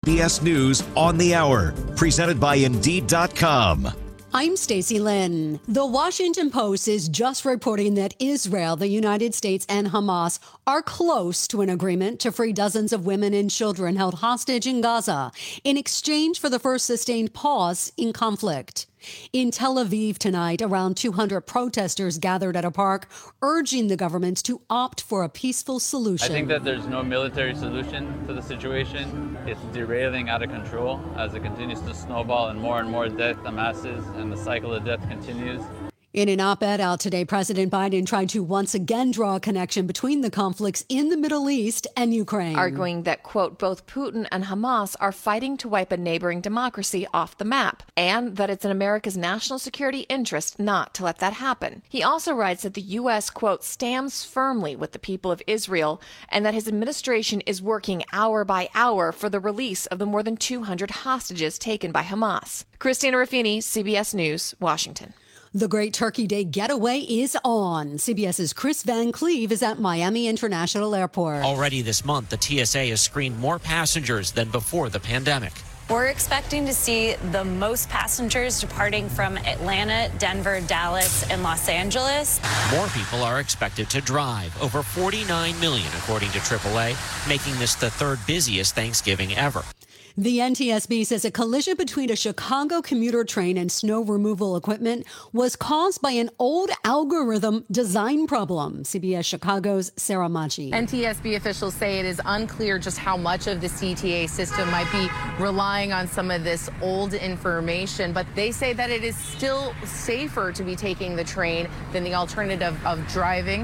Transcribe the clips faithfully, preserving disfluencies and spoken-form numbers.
B S News on the Hour, presented by Indeed dot com. I'm Stacey Lynn. The Washington Post is just reporting that Israel, the United States, and Hamas are close to an agreement to free dozens of women and children held hostage in Gaza in exchange for the first sustained pause in conflict. In Tel Aviv tonight, around two hundred protesters gathered at a park, urging the government to opt for a peaceful solution. I think that there's no military solution to the situation. It's derailing out of control as it continues to snowball and more and more death amasses and the cycle of death continues. In an op-ed out today, President Biden tried to once again draw a connection between the conflicts in the Middle East and Ukraine, arguing that, quote, both Putin and Hamas are fighting to wipe a neighboring democracy off the map, and that it's in America's national security interest not to let that happen. He also writes that the U S, quote, stands firmly with the people of Israel, and that his administration is working hour by hour for the release of the more than two hundred hostages taken by Hamas. Christina Ruffini, C B S News, Washington. The Great Turkey Day getaway is on. CBS's Chris Van Cleve is at Miami International Airport. Already this month, the T S A has screened more passengers than before the pandemic. We're expecting to see the most passengers departing from Atlanta, Denver, Dallas, and Los Angeles. More people are expected to drive, over forty-nine million, according to triple A, making this the third busiest Thanksgiving ever. The N T S B says a collision between a Chicago commuter train and snow removal equipment was caused by an old algorithm design problem. C B S Chicago's Sarah Machi. N T S B officials say it is unclear just how much of the C T A system might be relying on some of this old information, but they say that it is still safer to be taking the train than the alternative of driving.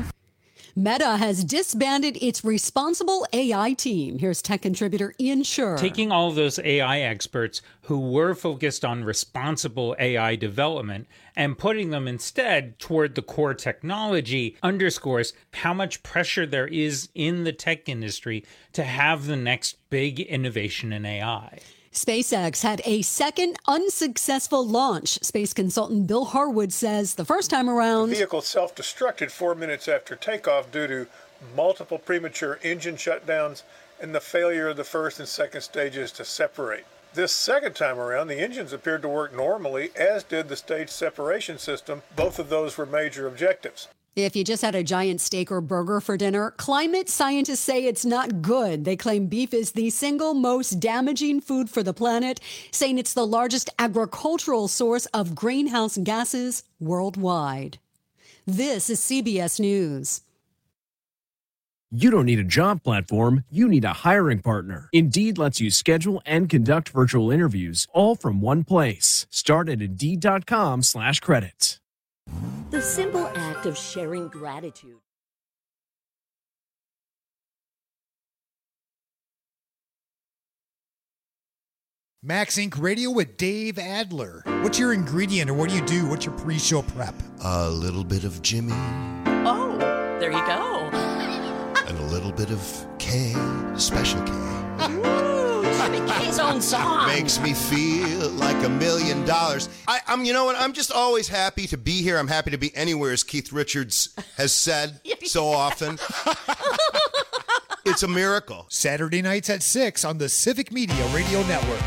Meta has disbanded its responsible A I team. Here's tech contributor Ian Scher. Taking all of those A I experts who were focused on responsible A I development and putting them instead toward the core technology underscores how much pressure there is in the tech industry to have the next big innovation in A I. SpaceX had a second unsuccessful launch. Space consultant Bill Harwood says the first time around, the vehicle self-destructed four minutes after takeoff due to multiple premature engine shutdowns and the failure of the first and second stages to separate. This second time around, the engines appeared to work normally, as did the stage separation system. Both of those were major objectives. If you just had a giant steak or burger for dinner, climate scientists say it's not good. They claim beef is the single most damaging food for the planet, saying it's the largest agricultural source of greenhouse gases worldwide. This is C B S News. You don't need a job platform, you need a hiring partner. Indeed lets you schedule and conduct virtual interviews all from one place. Start at Indeed.com slash credits. The simple act of sharing gratitude. Max Incorporated. Radio with Dave Adler. What's your ingredient or what do you do? What's your pre-show prep? A little bit of Jimmy. Oh, there you go. And a little bit of K, special K. Ooh, Jimmy K's own song. Makes me feel like a million dollars. I, I'm, you know what? I'm just always happy to be here. I'm happy to be anywhere, as Keith Richards has said so often. It's a miracle. Saturday nights at six on the Civic Media Radio Network.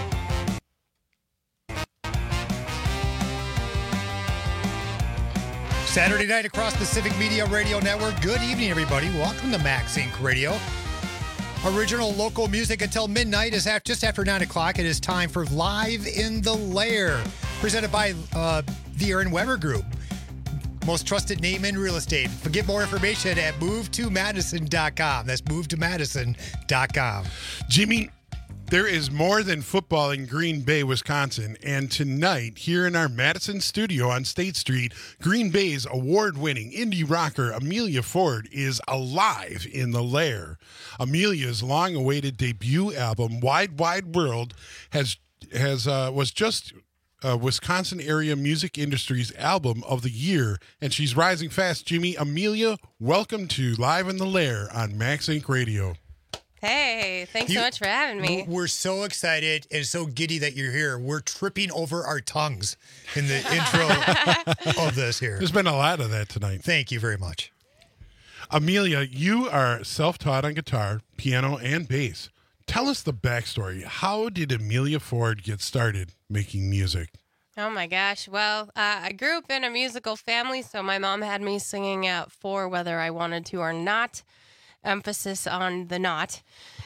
Saturday night across the Civic Media Radio Network. Good evening, everybody. Welcome to Max Incorporated. Radio. Original local music until midnight is at just after nine o'clock. It is time for Live in the Lair, presented by uh, the Aaron Weber Group. Most trusted name in real estate. Get more information at move to madison dot com. That's move to madison dot com. Jimmy, there is more than football in Green Bay, Wisconsin. And tonight, here in our Madison studio on State Street, Green Bay's award-winning indie rocker Amelia Ford is alive in the Lair. Amelia's long-awaited debut album, Wide Wide World, has has uh, was just uh, Wisconsin area music industry's album of the year, and she's rising fast. Jimmy, Amelia, welcome to Live in the Lair on Max Incorporated. Radio. Hey, thanks You- so much for having me. We're so excited and so giddy that you're here. We're tripping over our tongues in the intro of this here. There's been a lot of that tonight. Thank you very much. Amelia, you are self-taught on guitar, piano, and bass. Tell us the backstory. How did Amelia Ford get started making music? Oh my gosh. Well, uh, I grew up in a musical family, so my mom had me singing at four whether I wanted to or not. Emphasis on the not.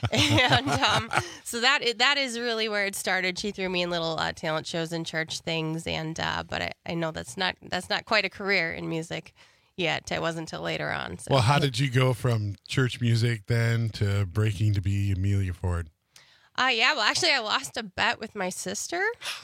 And um, so that that is really where it started. She threw me in little uh, talent shows and church things, and uh, but I, I know that's not that's not quite a career in music yet. It wasn't until later on. So. Well, how did you go from church music then to breaking to be Amelia Ford? Uh, yeah, well, actually, I lost a bet with my sister.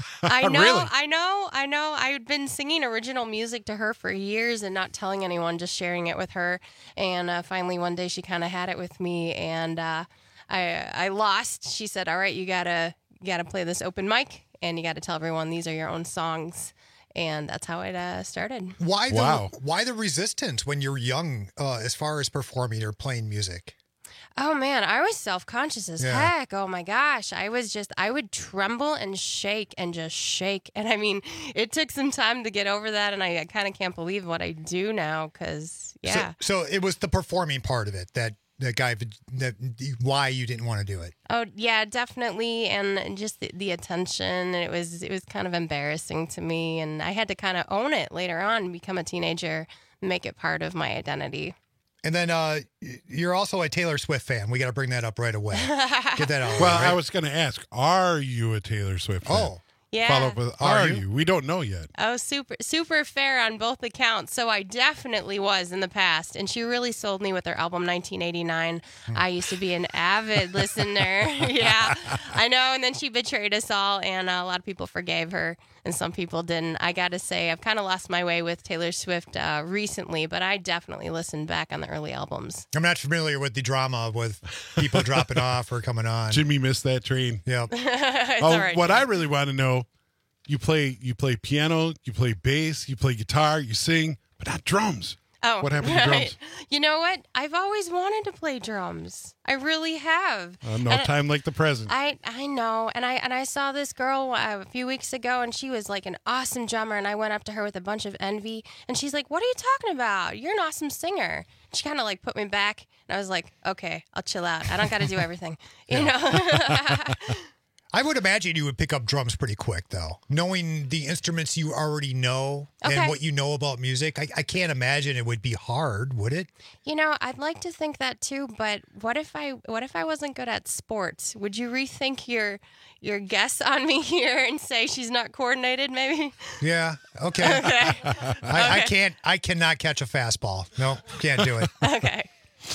I know, Really? I know, I know. I had been singing original music to her for years and not telling anyone, just sharing it with her. And uh, finally, one day, she kind of had it with me, and uh, I I lost. She said, "All right, you gotta you gotta play this open mic, and you gotta tell everyone these are your own songs." And that's how it uh, started. Why the Wow. why the resistance when you're young, uh, as far as performing or playing music? Oh man, I was self-conscious as Yeah. heck. Oh my gosh. I was just, I would tremble and shake and just shake. And I mean, it took some time to get over that. And I, I kind of can't believe what I do now because, yeah. So, so it was the performing part of it that that guy that why you didn't want to do it. Oh yeah, definitely. And just the, the attention. It was, it was kind of embarrassing to me. And I had to kind of own it later on, become a teenager, make it part of my identity. And then uh, you're also a Taylor Swift fan. We got to bring that up right away. Get that out. Well, right? I was going to ask, are you a Taylor Swift fan? Oh. Yeah. Follow up with, Are are, you? you? We don't know yet. Oh, super, super fair on both accounts. So I definitely was in the past. And she really sold me with her album nineteen eighty-nine. I used to be an avid listener. Yeah, I know. And then she betrayed us all. And uh, a lot of people forgave her and some people didn't. I got to say, I've kind of lost my way with Taylor Swift uh, recently, but I definitely listened back on the early albums. I'm not familiar with the drama with people dropping off or coming on. Jimmy missed that train. Yep. It's Oh, all right. what I really want to know, you play you play piano, you play bass, you play guitar, you sing, but not drums. Oh, What happened to drums? You know what? I've always wanted to play drums. I really have. Uh, no And I- time like the present. I I know, and I and I saw this girl uh, a few weeks ago, and she was like an awesome drummer. And I went up to her with a bunch of envy, and she's like, "What are you talking about? You're an awesome singer." She kind of like put me back, and I was like, "Okay, I'll chill out. I don't got to do everything, you know." I would imagine you would pick up drums pretty quick, though. Knowing the instruments you already know Okay. and what you know about music, I, I can't imagine it would be hard, would it? You know, I'd like to think that too, but what if I what if I wasn't good at sports? Would you rethink your your guess on me here and say she's not coordinated? Maybe. Yeah. Okay. Okay. I, I Okay. can't. I cannot catch a fastball. No, can't do it. Okay.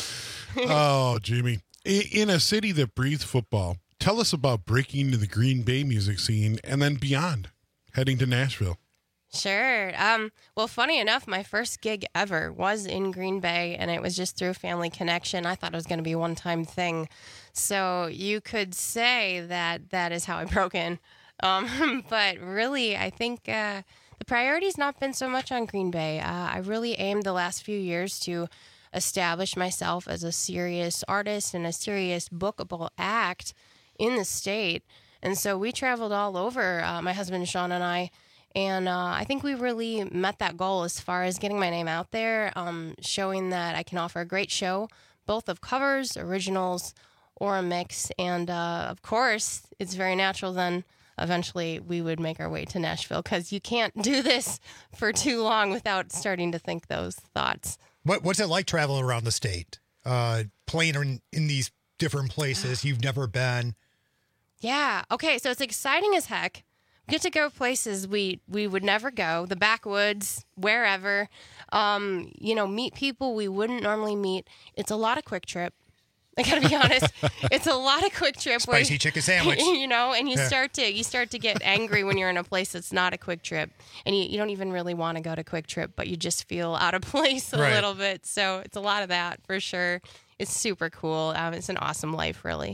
Oh, Jimmy. I- In a city that breathes football, tell us about breaking into the Green Bay music scene and then beyond, heading to Nashville. Sure. Um, well, funny enough, my first gig ever was in Green Bay, and it was just through a family connection. I thought it was going to be a one-time thing. So you could say that that is how I broke in. Um, but really, I think uh, the priority's not been so much on Green Bay. Uh, I really aimed the last few years to establish myself as a serious artist and a serious bookable act in the state. And so we traveled all over, uh, my husband Sean and I, and uh, I think we really met that goal as far as getting my name out there, um, showing that I can offer a great show, both of covers, originals, or a mix. And uh, of course, it's very natural then eventually we would make our way to Nashville, because you can't do this for too long without starting to think those thoughts. What, what's it like traveling around the state, uh, playing in, in these different places you've never been? Yeah. Okay. So it's exciting as heck. We get to go places we, we would never go, the backwoods, wherever. Um, you know, meet people we wouldn't normally meet. It's a lot of quick trip. I gotta be honest. It's a lot of quick trip. Spicy where, chicken sandwich. You know, and you Yeah. start to you start to get angry when you're in a place that's not a quick trip, and you, you don't even really want to go to quick trip, but you just feel out of place a Right. little bit. So it's a lot of that for sure. It's super cool. Um, it's an awesome life, really.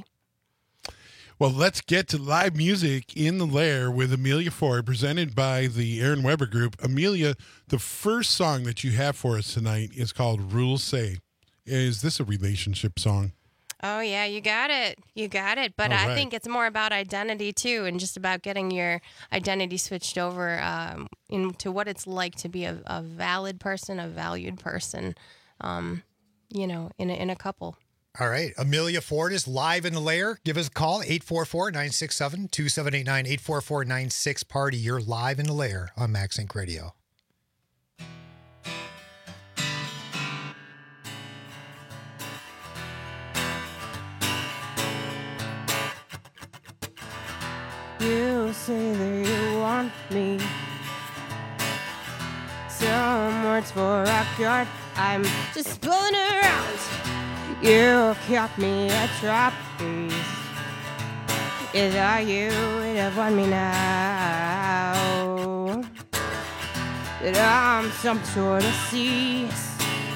Well, let's get to live music in the Lair with Amelia Ford, presented by the Aaron Weber Group. Amelia, the first song that you have for us tonight is called Rules Say. Is this a relationship song? Oh, yeah, you got it. You got it. But All I right. think it's more about identity, too, and just about getting your identity switched over um, into what it's like to be a, a valid person, a valued person, um, you know, in a, in a couple. All right. Amelia Ford is live in the lair. Give us a call, eight four four, nine six seven, two seven eight nine, eight four four, nine six party. You're live in the lair on Max Inc Radio. You say that you want me. Some words for a good. I'm just pulling around. You kept me at trapeze. Is are you that want me now? That I'm some sort of cease.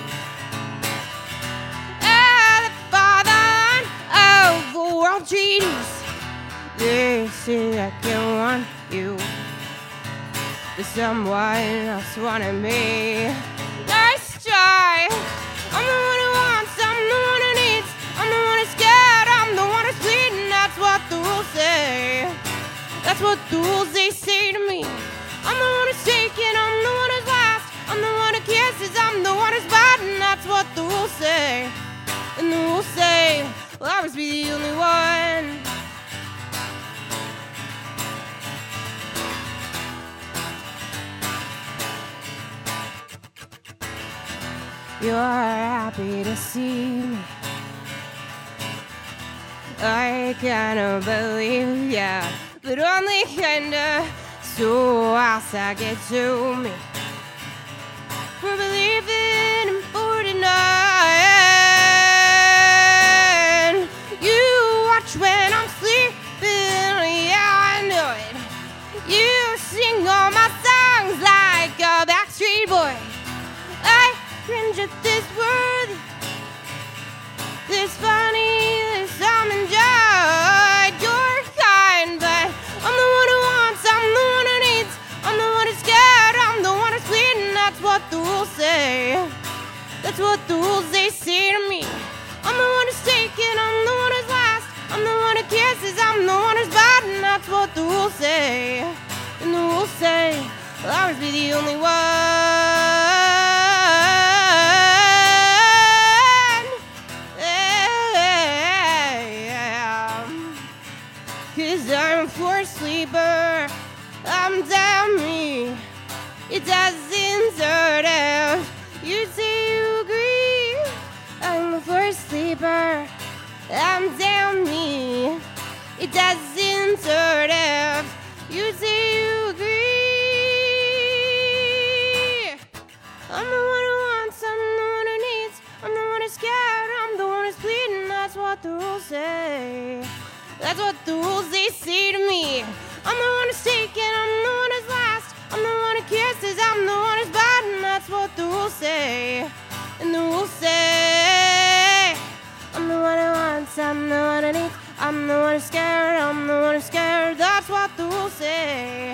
And the father of the world treaties. They say I can want you, but someone else wanted me. Nice try. I'm the one who wants, I'm the one who needs, I'm the one who's scared, I'm the one who's bleeding. That's what the rules say. That's what the rules they say to me. I'm the one who's taken, I'm the one who's last, I'm the one who kisses, I'm the one who's biting. That's what the rules say. And the rules say, well, I must be the only one. You're happy to see me. I cannot believe ya, but only kinda. So else I get to me for believing in forty-nine. You watch when I'm sleeping, yeah I know it. You sing all my songs like a Backstreet Boy. I cringe at this word, this funny, this I'm enjoyed. You're kind, but I'm the one who wants, I'm the one who needs, I'm the one who's scared, I'm the one who's bleeding. That's what the rules say. That's what the rules they say to me. I'm the one who's taken, I'm the one who's last, I'm the one who kisses, I'm the one who's biting. That's what the rules say. And the rules say, well, I must be the only one. I'm a floor sleeper, I'm down me. It doesn't sort of. You say you agree. I'm a floor sleeper, I'm down me. It doesn't sort of. You say you agree. I'm the one who wants, I'm the one who needs, I'm the one who's scared, I'm the one who's bleeding. That's what the rules say. That's what the rules they say to me. I'm the one who's taken, I'm the one who's last, I'm the one who kisses, I'm the one who's biting. That's what the rules say. And the rules say, I'm the one who wants, I'm the one who needs, I'm the one who's scared, I'm the one who's scared. That's what the rules say.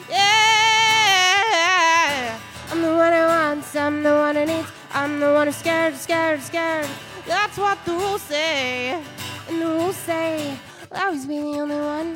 Yeah, I'm the one who wants, I'm the one who needs, I'm the one who's scared, scared, scared. That's what the rules say. And the rules say, I'll always be the only one.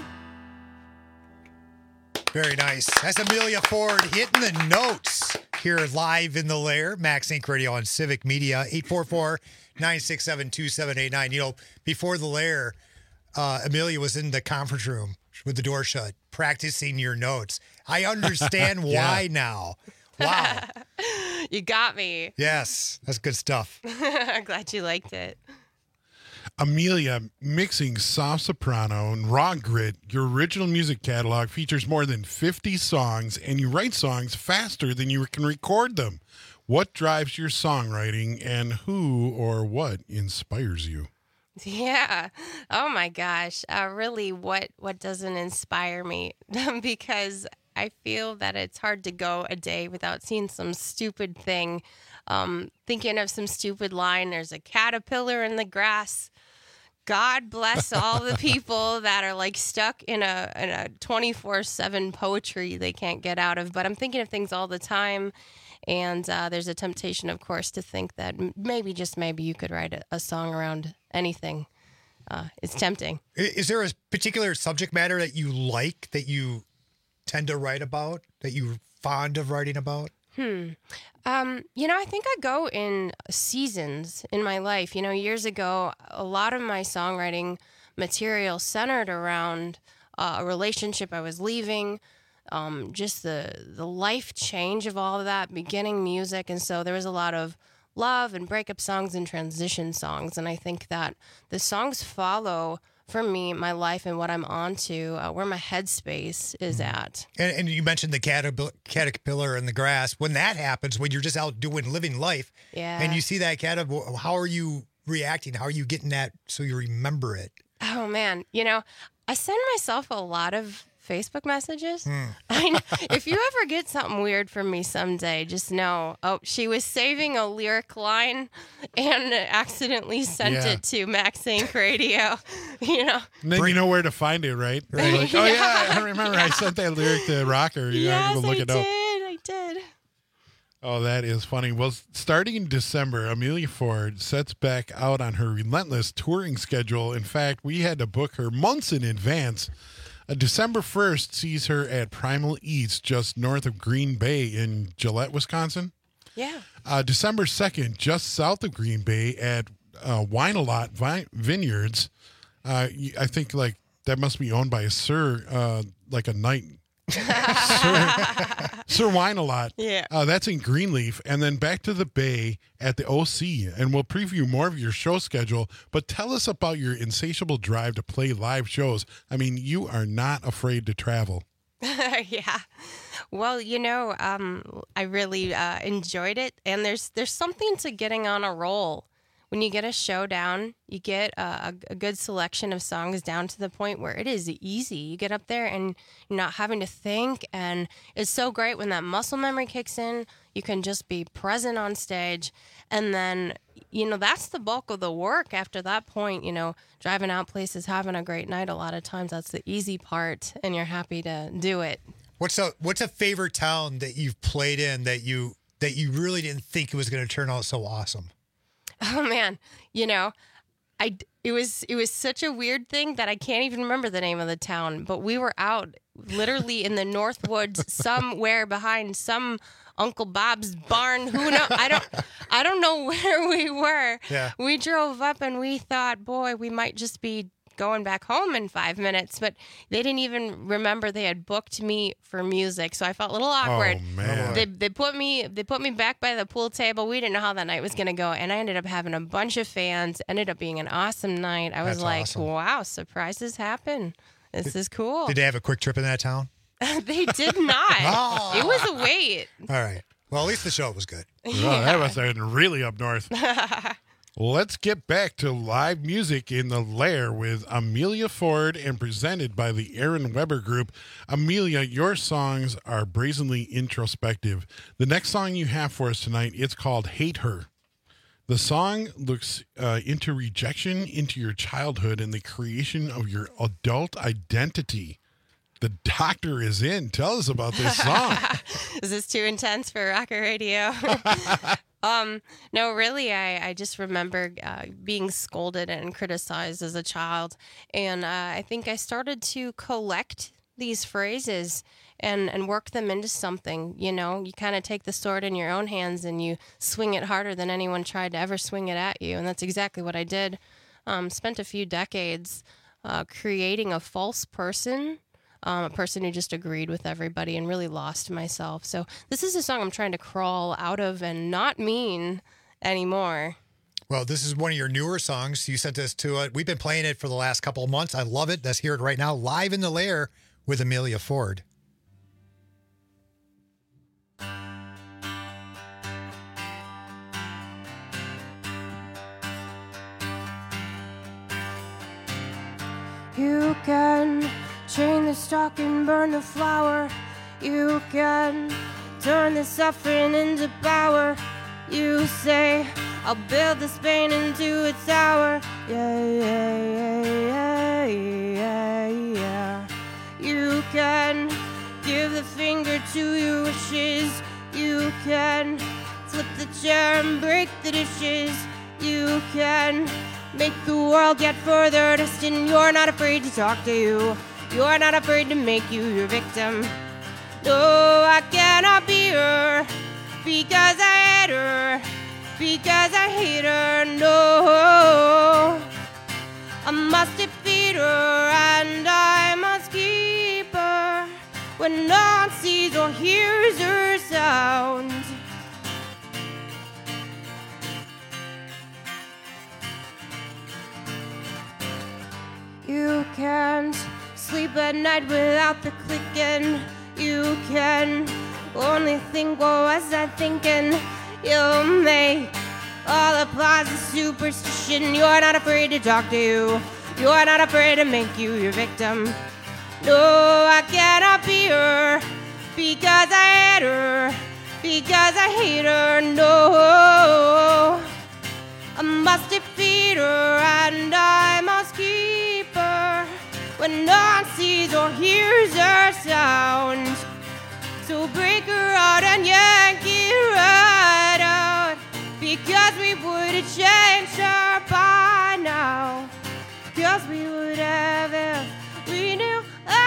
Very nice. That's Amelia Ford hitting the notes here live in the lair. Max Inc Radio on Civic Media, eight four four, nine six seven, two seven eight nine. You know, before the lair, uh, Amelia was in the conference room with the door shut, practicing your notes. I understand why Yeah. now. Wow. You got me. Yes, that's good stuff. I'm glad you liked it. Amelia, mixing soft soprano and raw grit, your original music catalog features more than fifty songs, and you write songs faster than you can record them. What drives your songwriting, and who or what inspires you? Yeah. Oh my gosh. Uh, really, what what doesn't inspire me? Because I feel that it's hard to go a day without seeing some stupid thing, um, thinking of some stupid line. There's a caterpillar in the grass. God bless all the people that are like stuck in a in a twenty-four seven poetry they can't get out of. But I'm thinking of things all the time. And uh, there's a temptation, of course, to think that m- maybe, just maybe, you could write a, a song around anything. Uh, it's tempting. I- Is there a particular subject matter that you like, that you tend to write about, that you're fond of writing about? Hmm. Um, you know, I think I go in seasons in my life. You know, years ago, a lot of my songwriting material centered around uh, a relationship I was leaving, um, just the the life change of all of that, beginning music. And so there was a lot of love and breakup songs and transition songs. And I think that the songs follow, for me, my life and what I'm on to, uh, where my headspace is at. And, and you mentioned the caterpillar, caterpillar in the grass. When that happens, when you're just out doing living life, Yeah. and you see that caterpillar, how are you reacting? How are you getting that so you remember it? Oh, man. You know, I send myself a lot of Facebook messages. Hmm. I know. If you ever get something weird from me someday, just know, oh, she was saving a lyric line and accidentally sent Yeah. it to Max Inc Radio. You know? And then you know where to find it, right? Right. Like, oh, yeah, I remember I sent that lyric to Rocker. You know, Yes, go look I it did. up. I did. Oh, that is funny. Well, starting in December, Amelia Ford sets back out on her relentless touring schedule. In fact, we had to book her months in advance. Uh, December first sees her at Primal Eats just north of Green Bay in Gillette, Wisconsin. Yeah. Uh, December second, just south of Green Bay at uh, Wine-A-Lot Vi- Vineyards. Uh, y- I think like that must be owned by a Sir, uh, like a night. Sir, Sir Wine-A-Lot. Yeah. Uh, that's in Greenleaf. And then back to the Bay at the O C. And we'll preview more of your show schedule. But tell us about your insatiable drive to play live shows. I mean, you are not afraid to travel. Yeah. Well, you know, um, I really uh, enjoyed it. And there's there's something to getting on a roll. When you get a show down, you get a, a good selection of songs down to the point where it is easy. You get up there and you're not having to think. And it's so great when that muscle memory kicks in. You can just be present on stage. And then, you know, that's the bulk of the work after that point. You know, driving out places, having a great night. A lot of times that's the easy part and you're happy to do it. What's a what's a favorite town that you've played in that you that you really didn't think it was going to turn out so awesome? Oh man, you know, I it was it was such a weird thing that I can't even remember the name of the town, but we were out literally in the North Woods somewhere behind some Uncle Bob's barn. Who know? I don't I don't know where we were. Yeah. We drove up and we thought, boy, we might just be going back home in five minutes, but they didn't even remember they had booked me for music, so I felt a little awkward. Oh, man. They they put me they put me back by the pool table. We didn't know how that night was gonna go, and I ended up having a bunch of fans. Ended up being an awesome night. I was That's like, awesome. wow, surprises happen. This is cool. Did they have a quick trip in that town? They did not. Oh. It was a wait. All right. Well, at least the show was good. Oh, that was uh, really up north. Let's get back to live music in the Lair with Amelia Ford and presented by the Aaron Weber Group. Amelia, your songs are brazenly introspective. The next song you have for us tonight, it's called Hate Her. The song looks uh, into rejection into your childhood and the creation of your adult identity. The doctor is in. Tell us about this song. Is this too intense for Rocker Radio? um, no, really, I, I just remember uh, being scolded and criticized as a child. And uh, I think I started to collect these phrases and, and work them into something. You know, you kind of take the sword in your own hands and you swing it harder than anyone tried to ever swing it at you. And that's exactly what I did. Um, spent a few decades uh, creating a false person. Um, a person who just agreed with everybody and really lost myself. So this is a song I'm trying to crawl out of and not mean anymore. Well, this is one of your newer songs. You sent us to it. We've been playing it for the last couple of months. I love it. Let's hear it right now, live in the Lair with Amelia Ford. You can chain the stalk and burn the flower. You can turn the suffering into power. You say, I'll build this pain into a tower. Yeah, yeah, yeah, yeah, yeah, yeah. You can give the finger to your wishes. You can flip the chair and break the dishes. You can make the world get further distant. You're not afraid to talk to you. You're not afraid to make you your victim. No, I cannot be her. because I hate her, because I hate her, no. I must defeat her and I must keep her when no one sees or hears her sound. You can't sleep at night without the clicking. You can only think, what was I thinking? You'll make all applause and superstition. You're not afraid to talk to you. You're not afraid to make you your victim. No, I cannot be her because I hate her, because I hate her, no. I must defeat her and I must keep her when no one sees or hears her sound. So break her out and yank it right out, because we would have changed her by now, because we would have if we knew.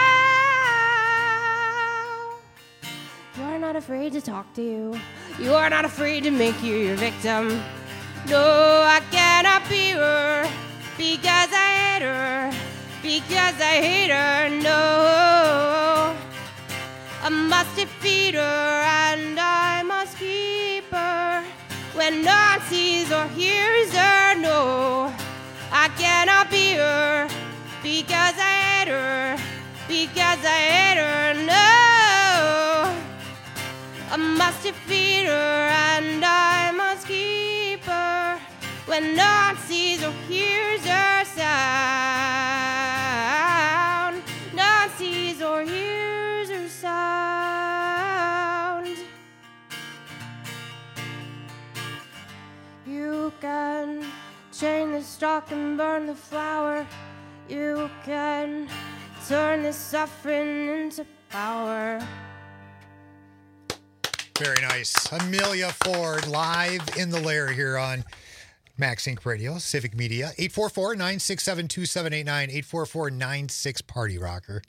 Oh, you're not afraid to talk to you. You're not afraid to make you your victim. No, I cannot be her because I hate her, because I hate her, no. I must defeat her and I must keep her when no one sees or hears her, no. I cannot be her because I hate her, because I hate her, no. I must defeat her and I must keep her when no one sees or hears her sound. No one sees or hears her sound. You can chain the stalk and burn the flower. You can turn the suffering into power. Very nice. Amelia Ford live in the lair here on Max Inc Radio, Civic Media. eight four four, nine six seven, two seven eight nine, eight four four, nine six Party Rocker.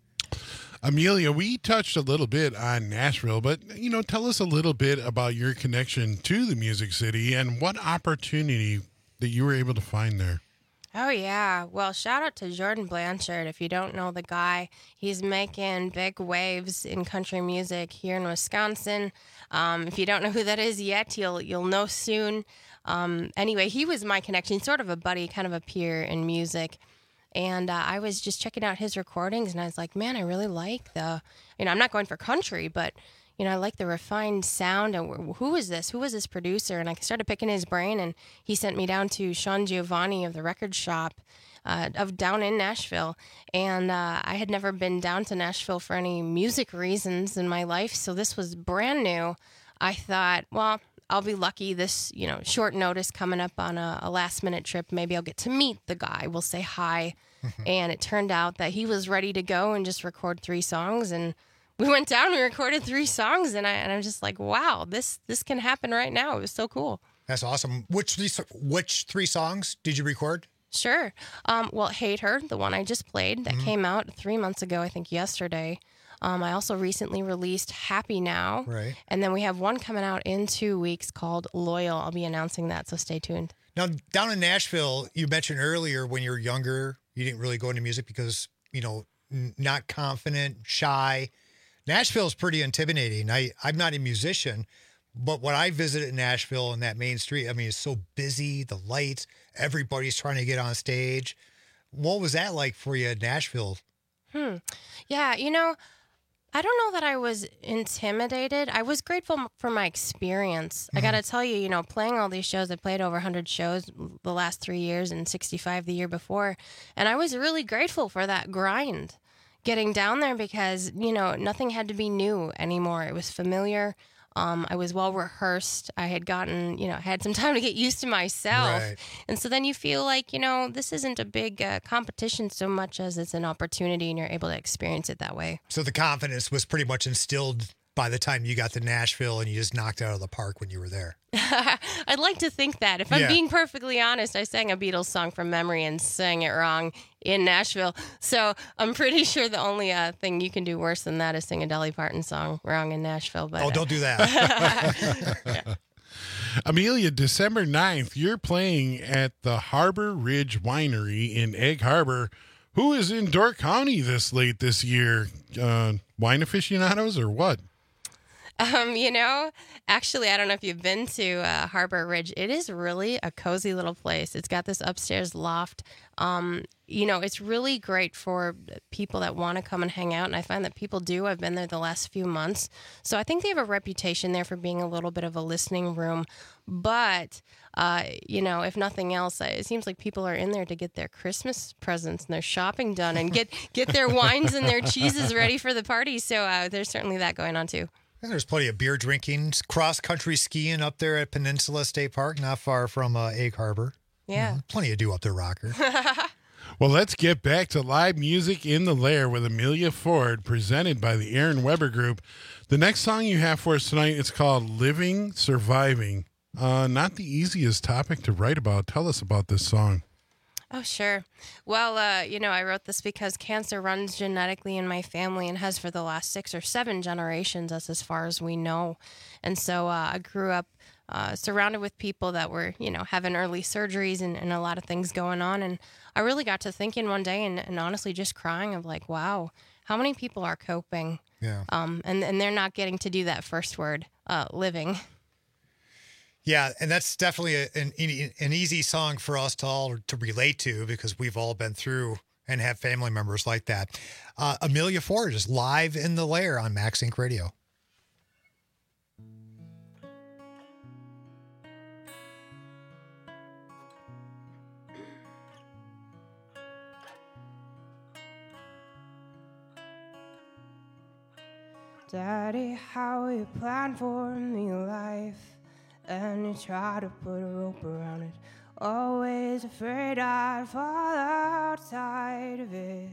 Amelia, we touched a little bit on Nashville, but, you know, tell us a little bit about your connection to the Music City and what opportunity that you were able to find there. Oh, yeah. Well, shout out to Jordan Blanchard. If you don't know the guy, he's making big waves in country music here in Wisconsin. Um, if you don't know who that is yet, you'll you'll know soon. Um, anyway, he was my connection, sort of a buddy, kind of a peer in music. And uh, I was just checking out his recordings, and I was like, man, I really like the, you know, I'm not going for country, but, you know, I like the refined sound. And who is this? Who is this producer? And I started picking his brain, and he sent me down to Sean Giovanni of the Record Shop uh, of down in Nashville. And uh, I had never been down to Nashville for any music reasons in my life, so this was brand new. I thought, well, I'll be lucky this, you know, short notice coming up on a, a last minute trip. Maybe I'll get to meet the guy. We'll say hi. And it turned out that he was ready to go and just record three songs. And we went down, we recorded three songs. And, I, and I'm just like, wow, this this can happen right now. It was so cool. That's awesome. Which three, which three songs did you record? Sure. Um, well, Hate Her, the one I just played, that mm-hmm. came out three months ago, I think yesterday. Um, I also recently released Happy Now. Right. And then we have one coming out in two weeks called Loyal. I'll be announcing that, so stay tuned. Now, down in Nashville, you mentioned earlier when you were younger, you didn't really go into music because, you know, n- not confident, shy. Nashville is pretty intimidating. I, I'm not a musician, but when I visited Nashville and that main street, I mean, it's so busy, the lights, everybody's trying to get on stage. What was that like for you in Nashville? Hmm. Yeah, you know, I don't know that I was intimidated. I was grateful for my experience. Mm-hmm. I got to tell you, you know, playing all these shows, I played over one hundred shows the last three years and sixty-five the year before. And I was really grateful for that grind getting down there because, you know, nothing had to be new anymore. It was familiar. Um, I was well rehearsed. I had gotten, you know, had some time to get used to myself. Right. And so then you feel like, you know, this isn't a big uh, competition so much as it's an opportunity and you're able to experience it that way. So the confidence was pretty much instilled by the time you got to Nashville and you just knocked it out of the park when you were there. I'd like to think that. If I'm Yeah. being perfectly honest, I sang a Beatles song from memory and sang it wrong in Nashville. So I'm pretty sure the only uh, thing you can do worse than that is sing a Dolly Parton song wrong in Nashville. But, oh, don't do that. yeah. Amelia, December ninth, you're playing at the Harbor Ridge Winery in Egg Harbor. Who is in Door County this late this year? Uh, wine aficionados or what? Um, you know, actually, I don't know if you've been to uh, Harbor Ridge. It is really a cozy little place. It's got this upstairs loft. Um, you know, it's really great for people that want to come and hang out. And I find that people do. I've been there the last few months. So I think they have a reputation there for being a little bit of a listening room. But, uh, you know, if nothing else, it seems like people are in there to get their Christmas presents and their shopping done and get, get their wines and their cheeses ready for the party. So uh, there's certainly that going on, too. And there's plenty of beer drinking, cross-country skiing up there at Peninsula State Park, not far from uh, Egg Harbor. Yeah. You know, plenty to do up there, Rocker. Well, let's get back to live music in the Lair with Amelia Ford, presented by the Aaron Weber Group. The next song you have for us tonight is called Living, Surviving. Uh, not the easiest topic to write about. Tell us about this song. Oh, sure. Well, uh, you know, I wrote this because cancer runs genetically in my family and has for the last six or seven generations, that's as far as we know. And so uh, I grew up uh, surrounded with people that were, you know, having early surgeries and, and a lot of things going on. And I really got to thinking one day and, and honestly just crying of like, wow, how many people are coping? Yeah. Um, and, and they're not getting to do that first word, uh, living. Yeah, and that's definitely a, an an easy song for us to all to relate to because we've all been through and have family members like that. Uh, Amelia Ford is live in the Lair on Max Inc Radio. Daddy, how you plan for me life? And you try to put a rope around it. Always afraid I'd fall outside of it.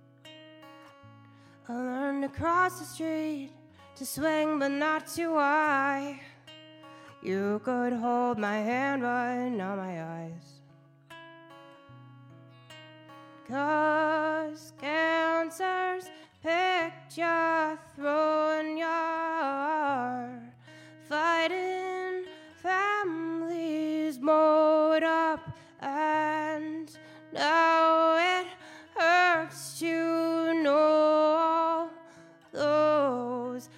I learned to cross the street, to swing but not too high. You could hold my hand but not my eyes. 'Cause cancer's picked your throne, you're fighting families mowed up, and now it hurts to know those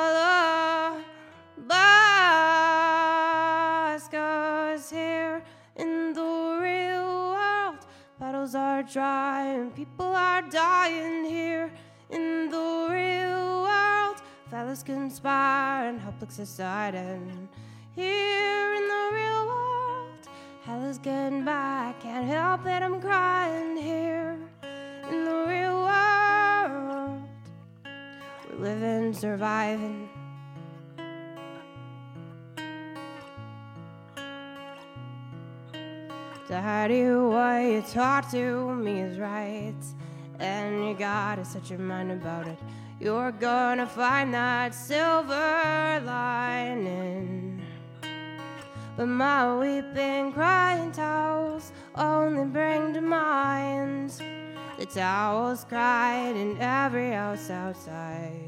lullabies. 'Cause here in the real world, battles are dry and people are dying. Here in the real world, fellas conspire and help look aside. And here in the real world, hell is getting by. Can't help it, I'm crying. Here in the real world, we're living, surviving. Daddy, what you taught to me is right, and you gotta set your mind about it. You're gonna find that silver lining. But my weeping, crying towels only bring to mind the towels cried in every house outside,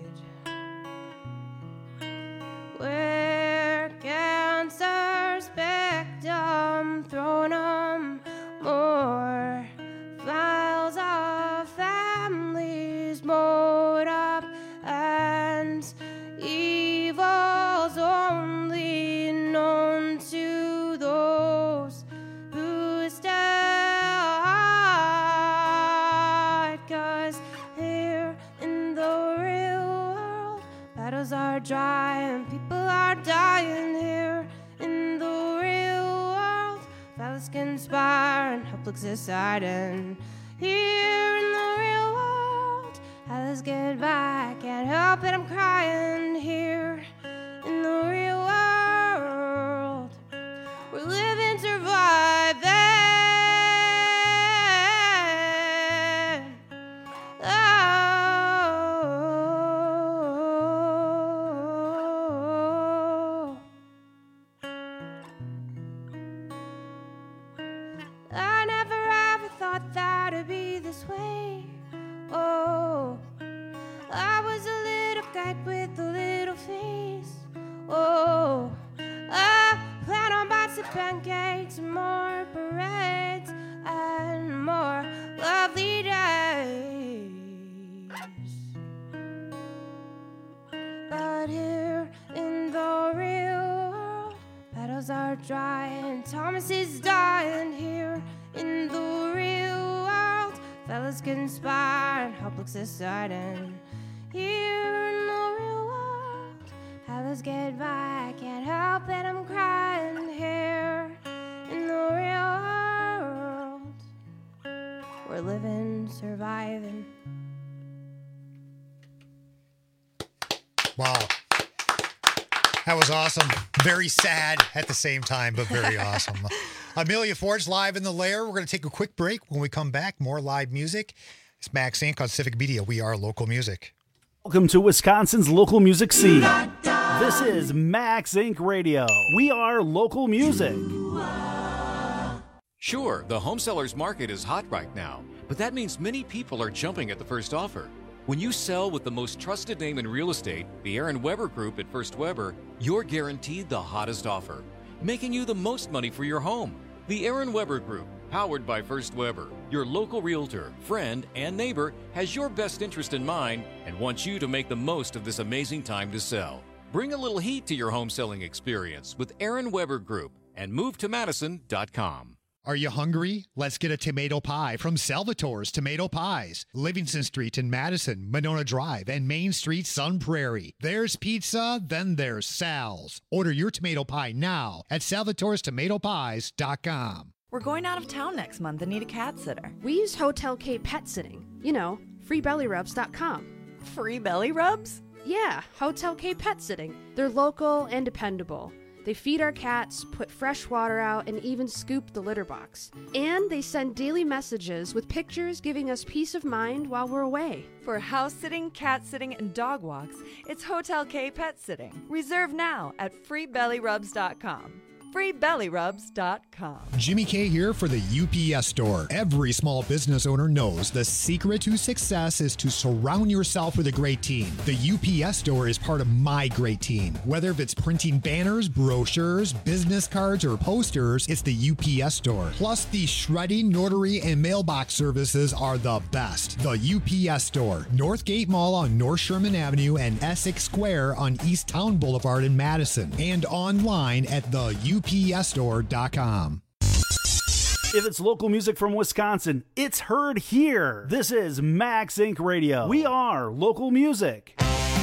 where cancer's picked 'em, thrown 'em more files of families mowed up, and evil's only known to those who still hide. 'Cause here in the real world, battles are dry and people are dying. Here in the real world, fellas conspire and help looks aside. And here in the real world, hell is getting by. Can't help it, I'm crying. Here in the real world, we're living, surviving. Oh, I never ever thought that it'd be the back with a little feast. Oh, I plan on buying some pancakes and more parades and more lovely days. But here in the real world, petals are dry and Thomas is dying. Here in the real world, fellas conspire and hope looks exciting. Here in the real world, fellas get by, I can't help it, I'm crying. Here in the real world, we're living, surviving. Wow. That was awesome. Very sad at the same time, but very awesome. Amelia Ford's live in the lair. We're going to take a quick break. When we come back, more live music. It's Max Incorporated on Civic Media. We are local music. Welcome to Wisconsin's local music scene. This is Max Incorporated Radio. We are local music. Sure, the home sellers market is hot right now, but that means many people are jumping at the first offer. When you sell with the most trusted name in real estate, the Aaron Weber Group at First Weber, you're guaranteed the hottest offer, making you the most money for your home. The Aaron Weber Group, powered by First Weber, your local realtor, friend, and neighbor, has your best interest in mind and wants you to make the most of this amazing time to sell. Bring a little heat to your home selling experience with Aaron Weber Group and move to madison dot com. Are you hungry? Let's get a tomato pie from Salvatore's Tomato Pies. Livingston Street in Madison, Monona Drive, and Main Street, Sun Prairie. There's pizza, then there's Sal's. Order your tomato pie now at salvatores tomato pies dot com. We're going out of town next month and need a cat sitter. We use Hotel K Pet Sitting. You know, free belly rubs dot com. Free belly rubs? Yeah, Hotel K Pet Sitting. They're local and dependable. They feed our cats, put fresh water out, and even scoop the litter box. And they send daily messages with pictures giving us peace of mind while we're away. For house sitting, cat sitting, and dog walks, it's Hotel K Pet Sitting. Reserve now at free belly rubs dot com. free belly rubs dot com. Jimmy K here for the U P S Store. Every small business owner knows the secret to success is to surround yourself with a great team. The U P S Store is part of my great team. Whether if it's printing banners, brochures, business cards, or posters, it's the U P S Store. Plus, the shredding, notary, and mailbox services are the best. The U P S Store. Northgate Mall on North Sherman Avenue and Essex Square on East Town Boulevard in Madison. And online at the U P S store dot com. If it's local music from Wisconsin, it's heard here. This is Max Incorporated Radio. We are local music.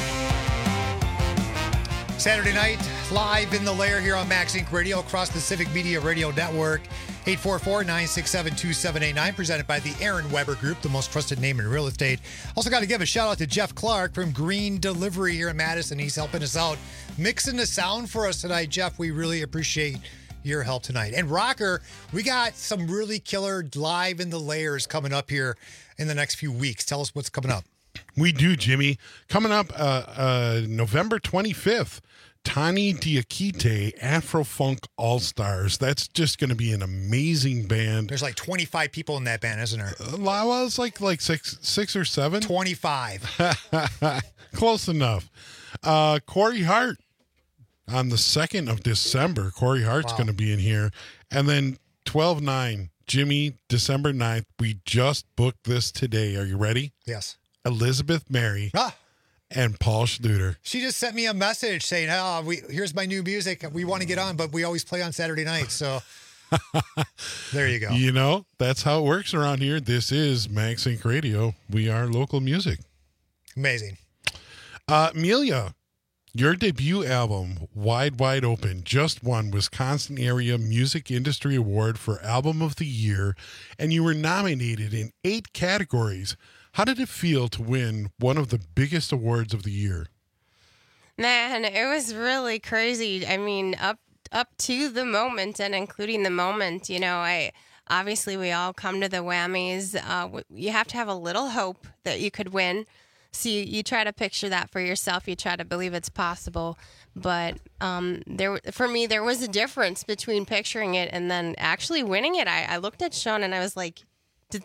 Saturday night, live in the lair here on Max Incorporated Radio across the Civic Media Radio Network. eight four four, nine six seven, two seven eight nine, presented by the Aaron Weber Group, the most trusted name in real estate. Also got to give a shout out to Jeff Clark from Green Delivery here in Madison. He's helping us out, mixing the sound for us tonight. Jeff, we really appreciate your help tonight. And Rocker, we got some really killer live in the layers coming up here in the next few weeks. Tell us what's coming up. We do, Jimmy. Coming up uh, uh, November twenty-fifth, Tani Diakite, Afro-Funk All-Stars. That's just going to be an amazing band. There's like twenty-five people in that band, isn't there? Uh, well, it's like like six six or seven. twenty-five. Close enough. Uh, Corey Hart on the second of December. Corey Hart's Wow. going to be in here. And then twelve nine, Jimmy, December ninth. We just booked this today. Are you ready? Yes. Elizabeth Mary Ah. and Paul Schluter. She just sent me a message saying, "Oh, we here's my new music. We want to get on, but we always play on Saturday nights." So there you go. You know, that's how it works around here. This is Max Inc Radio. We are local music. Amazing. Uh, Amelia, your debut album, Wide Wide Open, just won Wisconsin Area Music Industry Award for Album of the Year, and you were nominated in eight categories. How did it feel to win one of the biggest awards of the year? Man, it was really crazy. I mean, up up to the moment and including the moment, you know, I obviously we all come to the Whammies. Uh, w- you have to have a little hope that you could win. So you, you try to picture that for yourself. You try to believe it's possible. But um, there, for me, there was a difference between picturing it and then actually winning it. I, I looked at Sean and I was like, did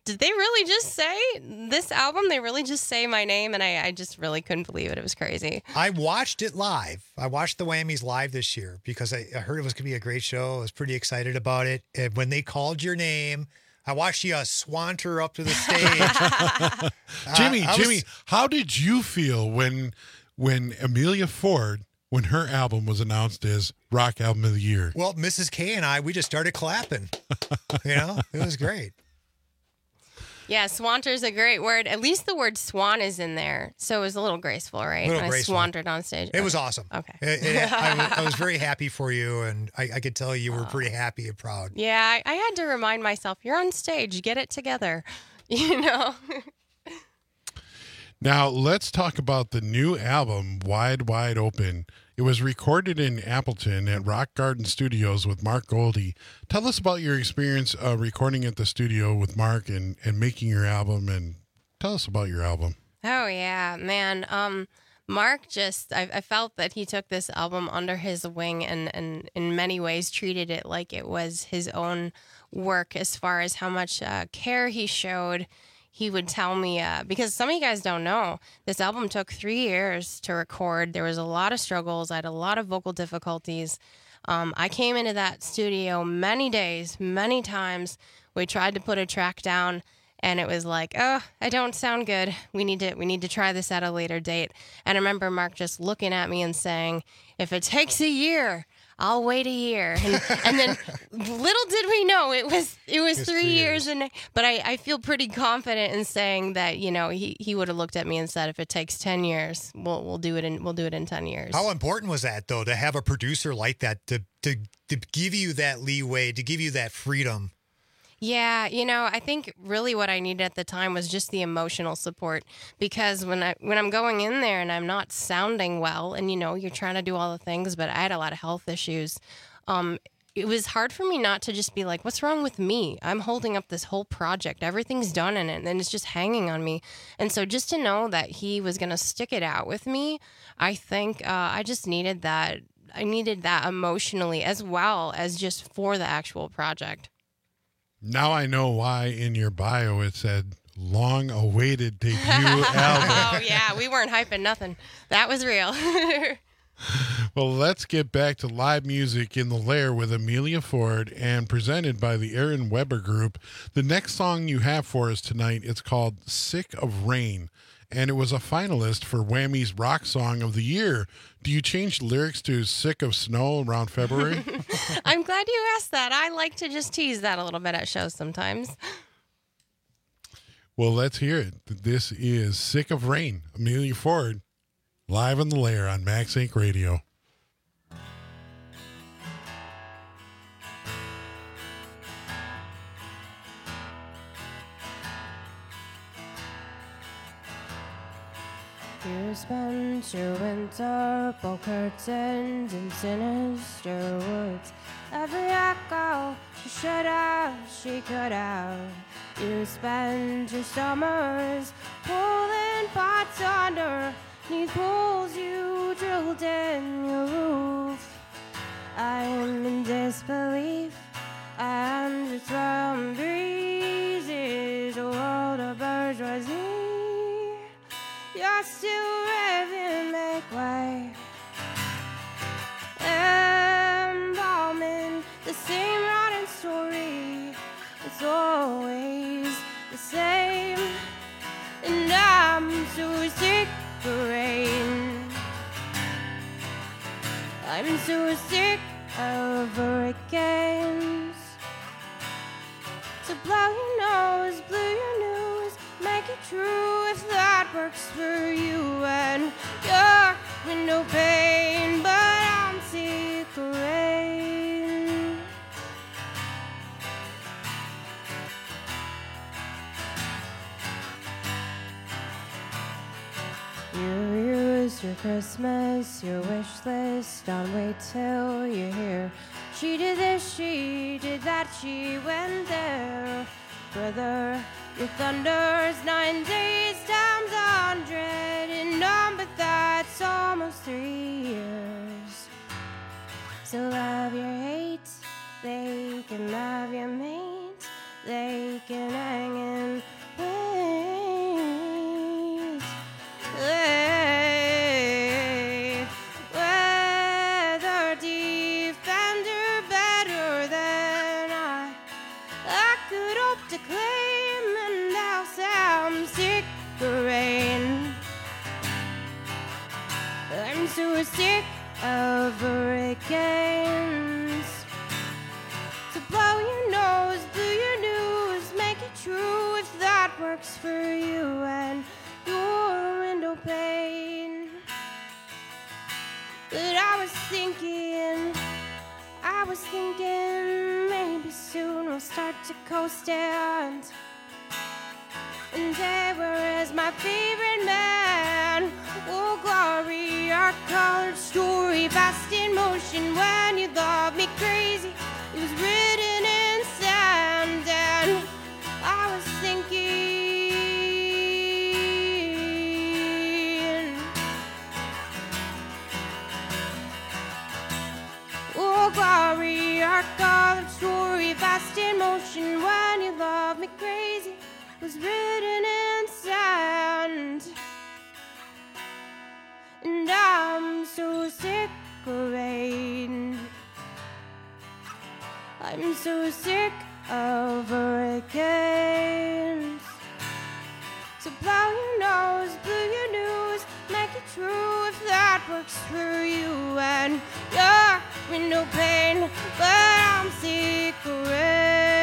did they really just say this album? They really just say my name, and I, I just really couldn't believe it. It was crazy. I watched it live. I watched the Whammies live this year because I, I heard it was going to be a great show. I was pretty excited about it. And when they called your name, I watched you uh, swanter up to the stage. Jimmy, uh, Jimmy, was, how did you feel when when Amelia Ford, when her album was announced as Rock Album of the Year? Well, Missus K and I, we just started clapping. You know, it was great. Yeah, swanter's a great word. At least the word swan is in there, so it was a little graceful, right? Little when graceful. I swantered on stage. It was awesome. Okay. It- it- I, was- I was very happy for you, and I, I could tell you were pretty happy and proud. Yeah, I, I had to remind myself, you're on stage, get it together, you know? Now, let's talk about the new album, Wide, Wide Open. It was recorded in Appleton at Rock Garden Studios with Mark Goldie. Tell us about your experience uh, recording at the studio with Mark and, and making your album, and tell us about your album. Oh, yeah, man. Um, Mark just, I, I felt that he took this album under his wing and, and in many ways treated it like it was his own work as far as how much uh, care he showed. He would tell me, uh, because some of you guys don't know, this album took three years to record. There was a lot of struggles. I had a lot of vocal difficulties. Um, I came into that studio many days, many times. We tried to put a track down, and it was like, oh, I don't sound good. We need to, we need to try this at a later date. And I remember Mark just looking at me and saying, if it takes a year, I'll wait a year. And, and then little did we know it was it was three, three years. years. And but I, I feel pretty confident in saying that, you know, he, he would have looked at me and said, if it takes ten years, we'll we'll do it in we'll do it in ten years. How important was that, though, to have a producer like that, to to to give you that leeway, to give you that freedom? Yeah, you know, I think really what I needed at the time was just the emotional support, because when I when I'm going in there and I'm not sounding well, and you know, you're trying to do all the things, but I had a lot of health issues. Um, it was hard for me not to just be like, what's wrong with me? I'm holding up this whole project. Everything's done in it, and it's just hanging on me. And so just to know that he was going to stick it out with me, I think uh, I just needed that. I needed that emotionally as well as just for the actual project. Now I know why in your bio it said long-awaited debut album. Oh, yeah, we weren't hyping nothing. That was real. Well, let's get back to live music in the Lair with Amelia Ford and presented by the Aaron Weber Group. The next song you have for us tonight, it's called Sick of Rain, and it was a finalist for Whammy's Rock Song of the Year. Do you change the lyrics to Sick of Snow around February? I'm glad you asked that. I like to just tease that a little bit at shows sometimes. Well, let's hear it. This is Sick of Rain, Amelia Ford, live in the Lair on Max Inc Radio. You spent your winter bowl curtains in sinister woods. Every echo she should have, she could have. You spent your summers pulling pots underneath pools you drilled in your roof. I'm in disbelief. I'm just from breezes, a world of bourgeoisie. You're still raving, make way. Embalming the same rotten story. It's always the same. And I'm so sick of rain. I'm so sick of hurricanes. So blow your nose, blow your nose, make it true if that works for you. And you're in no pain, but I'm sick of rain. You use your Christmas, your wish list on wait till you're here. She did this, she did that, she went there. Brother, your thunder's nine days times a hundred in number, that's almost three years. So love your hate, they can love your mate. they can hang in place. Hey, weather defender better than I, I could hope to claim, and now I'm sick of rain. I'm so sick of hurricanes. So blow your nose, blow your news, make it true if that works for you and your window pane. But I was thinking, I was thinking maybe soon we'll start to coast and and Taylor is my favorite man. Oh, glory, our colored story, fast in motion when you love me crazy. It was written in sand, and I was thinking, oh, glory, our colored story, fast in motion when you love me crazy. Was written in sand, and I'm so sick of rain. I'm so sick of hurricanes. So blow your nose, blow your news, make it true if that works for you and your window pane. But I'm sick of rain.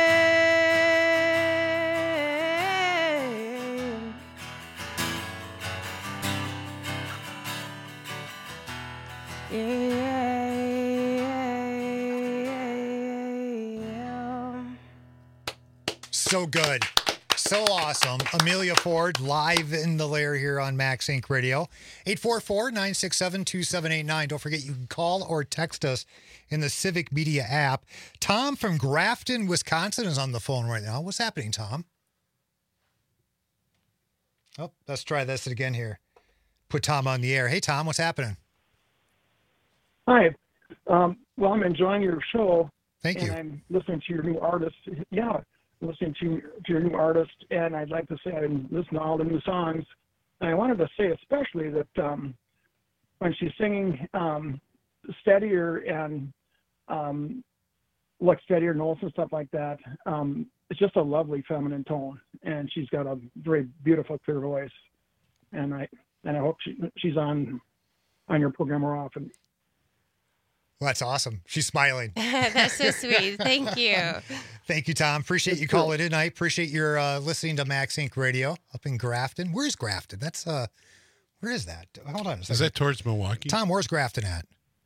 So good. So awesome. Amelia Ford live in the lair here on Max Inc Radio. eight four four, nine six seven, two seven eight nine. Don't forget you can call or text us in the Civic Media app. Tom from Grafton, Wisconsin is on the phone right now. What's happening, Tom? Oh, let's try this again here. Put Tom on the air. Hey, Tom, what's happening? Hi. Um, well, I'm enjoying your show. Thank and you. I'm listening to your new artist. Yeah, listening to, to your new artist. And I'd like to say I listen to all the new songs. And I wanted to say especially that um, when she's singing um, Steadier and um, like Steadier notes and stuff like that, um, it's just a lovely feminine tone. And she's got a very beautiful, clear voice. And I and I hope she, she's on on your program more often. Well, that's awesome. She's smiling. That's so sweet. Thank you. Thank you, Tom. Appreciate you calling in. I appreciate your uh, listening to Max Inc Radio up in Grafton. Where's Grafton? That's uh, where is that? Hold on a second. Is that towards Milwaukee? Tom, where's Grafton at?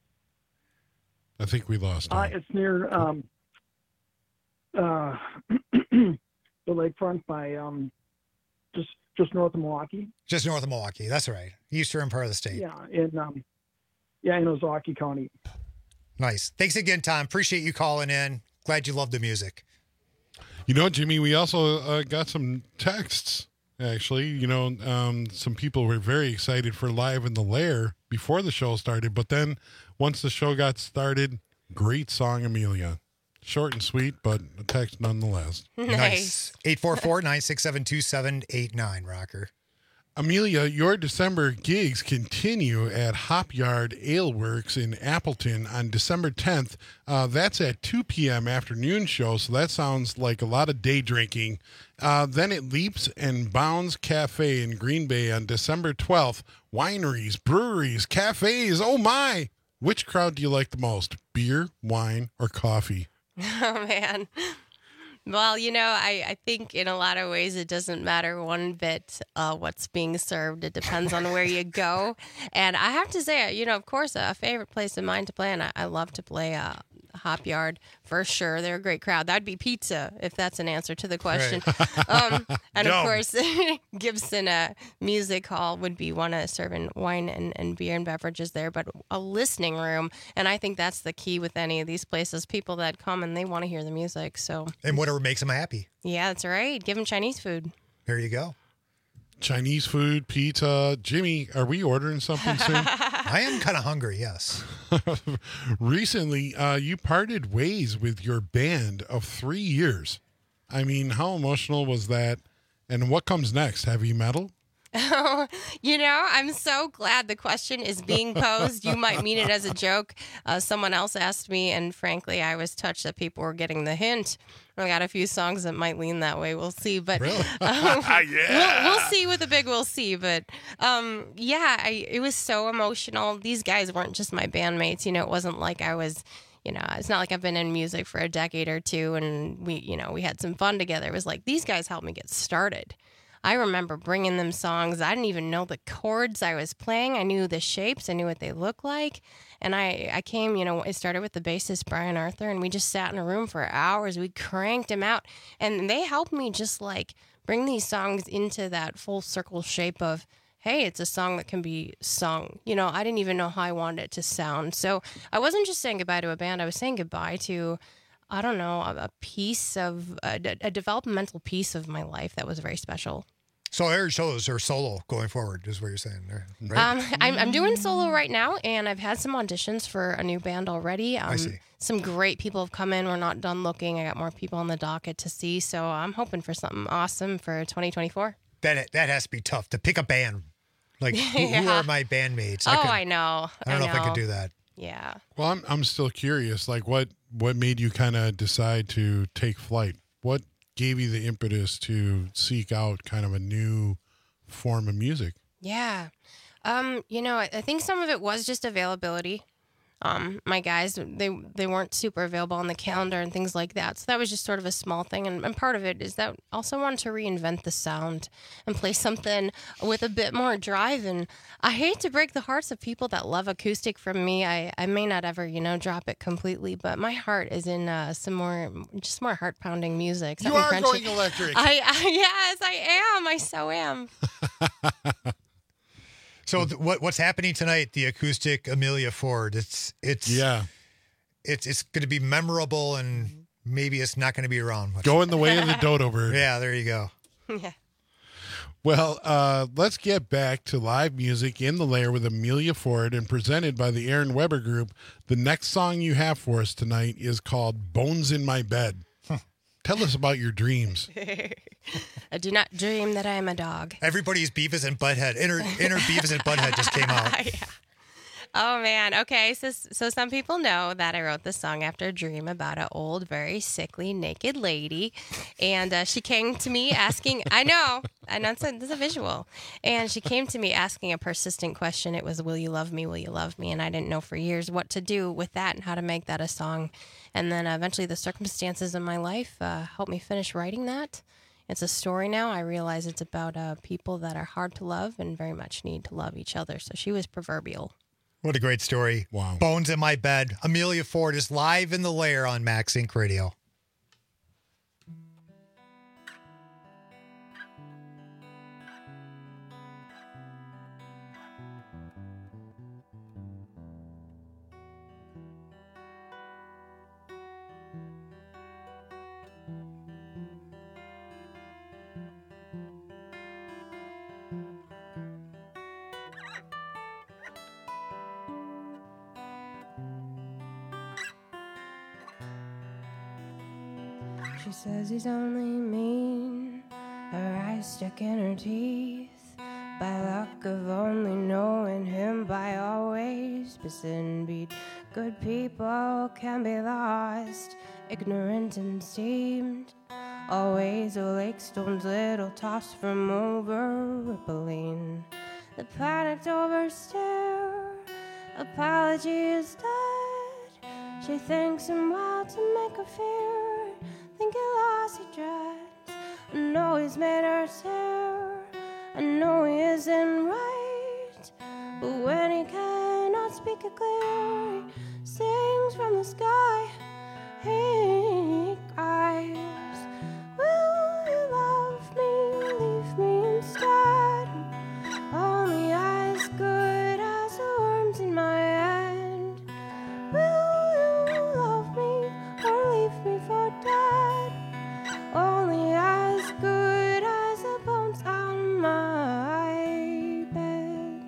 I think we lost him. Uh, it's near um, uh, the lakefront by um, just just north of Milwaukee. Just north of Milwaukee. That's right. Eastern part of the state. Yeah, in um, yeah, in Ozaukee County. Nice. Thanks again, Tom. Appreciate you calling in. Glad you love the music. You know, Jimmy, we also uh, got some texts, actually. You know, um, some people were very excited for Live in the Lair before the show started. But then once the show got started, great song, Amelia. Short and sweet, but a text nonetheless. Nice. eight four four, nine six seven, two seven eight nine, Rocker. Amelia, your December gigs continue at Hop Yard Ale Works in Appleton on December tenth. Uh, that's at two p.m. afternoon show, so that sounds like a lot of day drinking. Uh, then it Leaps and Bounds Cafe in Green Bay on December twelfth. Wineries, breweries, cafes, oh my! Which crowd do you like the most, beer, wine, or coffee? Oh, man. Well, you know, I, I think in a lot of ways it doesn't matter one bit uh, what's being served. It depends on where you go. And I have to say, you know, of course, a favorite place of mine to play, and I, I love to play uh, Hop Yard for sure. They're a great crowd. That'd be pizza, if that's an answer to the question. Right. Um, and Yum. of course, Gibson uh, Music Hall would be one uh, serving wine and, and beer and beverages there, but a listening room. And I think that's the key with any of these places. People that come and they want to hear the music. So And whatever makes them happy. yeah, that's right. Give them Chinese food. There you go. Chinese food, pizza. Jimmy, are we ordering something soon? I am kind of hungry, yes. Recently, uh, you parted ways with your band of three years. I mean, how emotional was that? And what comes next? Heavy metal? Oh, you know, I'm so glad the question is being posed. You might mean it as a joke. Uh, someone else asked me, and frankly, I was touched that people were getting the hint. I got a few songs that might lean that way. We'll see, but really? um, yeah. we'll, we'll see with the big. We'll see, but um, yeah, I, it was so emotional. These guys weren't just my bandmates. You know, it wasn't like I was. You know, it's not like I've been in music for a decade or two, and we, you know, we had some fun together. It was like these guys helped me get started. I remember bringing them songs. I didn't even know the chords I was playing. I knew the shapes. I knew what they looked like. And I, I came, you know, it started with the bassist, Brian Arthur, and we just sat in a room for hours. We cranked them out. And they helped me just like bring these songs into that full circle shape of, hey, it's a song that can be sung. You know, I didn't even know how I wanted it to sound. So I wasn't just saying goodbye to a band. I was saying goodbye to, I don't know, a, a piece of, a, a developmental piece of my life that was very special. So your shows are solo going forward, is what you're saying there, right? Um, I'm, I'm doing solo right now, and I've had some auditions for a new band already. Um, I see. Some great people have come in. We're not done looking. I got more people on the docket to see, so I'm hoping for something awesome for twenty twenty-four. That that has to be tough to pick a band. Like, who, Yeah. who are my bandmates? Oh, could- I know. I don't know, if I know. could do that. Yeah. Well, I'm I'm still curious. Like, what what made you kind of decide to take flight? What gave you the impetus to seek out kind of a new form of music? Yeah. Um, you know, I, I think some of it was just availability. Um, my guys, they they weren't super available on the calendar and things like that. So that was just sort of a small thing. And, and part of it is that I also wanted to reinvent the sound and play something with a bit more drive. And I hate to break the hearts of people that love acoustic from me. I, I may not ever, you know, drop it completely, but my heart is in uh, some more, just more heart-pounding music. You something are crunchy. going electric. I, I yes, I am. I so am. So th- what what's happening tonight? The acoustic Amelia Ford. It's it's yeah. It's it's going to be memorable, and maybe it's not going to be around much. Going the way of the dodo bird. Yeah, there you go. Yeah. Well, uh, let's get back to live music in the lair with Amelia Ford and presented by the Aaron Weber Group. The next song you have for us tonight is called Bones in My Bed. Tell us about your dreams. I do not dream that I am a dog. Everybody's Beavis and Butthead. Inner inner Beavis and Butthead just came out. Yeah. Oh man. Okay. So so some people know that I wrote this song after a dream about an old, very sickly, naked lady, and uh, she came to me asking. I know. I know. It's a, this is a visual. And she came to me asking a persistent question. It was, "Will you love me? Will you love me?" And I didn't know for years what to do with that and how to make that a song. And then uh, eventually, the circumstances in my life uh, helped me finish writing that. It's a story now. I realize it's about uh, people that are hard to love and very much need to love each other. So she was proverbial. What a great story. Wow. Bones in My Bed. Amelia Ford is live in the lair on Max Inc Radio. She says he's only mean, her eyes stuck in her teeth. By luck of only knowing him by always missing beat. Good people can be lost, ignorant and steamed. Always a lake stone's little toss from over rippling. The panicked overstare, apology is dead. She thinks him wild to make her fear. Think he lost he dreads. I know he's made her stare. I know he isn't right. But when he cannot speak it clear, he sings from the sky. He cries, will you love me, leave me instead? Only as good as the worms in my hand. Will you love me or leave me for dead? Only as good as the bones on my bed.